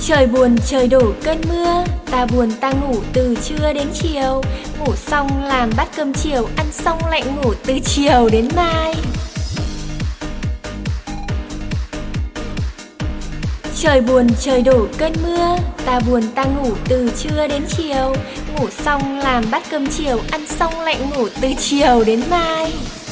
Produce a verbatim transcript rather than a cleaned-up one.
Trời buồn trời đổ cơn mưa, ta buồn ta ngủ từ trưa đến chiều. Ngủ xong làm bát cơm chiều, ăn xong lại ngủ từ chiều đến mai. Trời buồn trời đổ cơn mưa, ta buồn ta ngủ từ trưa đến chiều. Ngủ xong làm bát cơm chiều, ăn xong lại ngủ từ chiều đến mai.